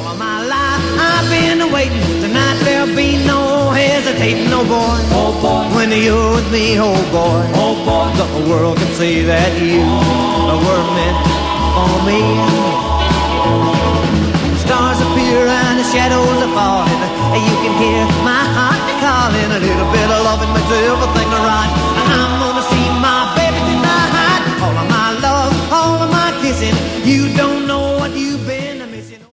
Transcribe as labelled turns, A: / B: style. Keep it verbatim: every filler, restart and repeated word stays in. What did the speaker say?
A: All my life I've been waiting. Tonight there'll be no hesitating, no boy.
B: Oh boy,
A: when you're with me, oh boy.
B: Oh boy,
A: the world can see that you were meant for me. Stars appear and the shadows are falling. You can hear my heart calling. A little bit of loving makes everything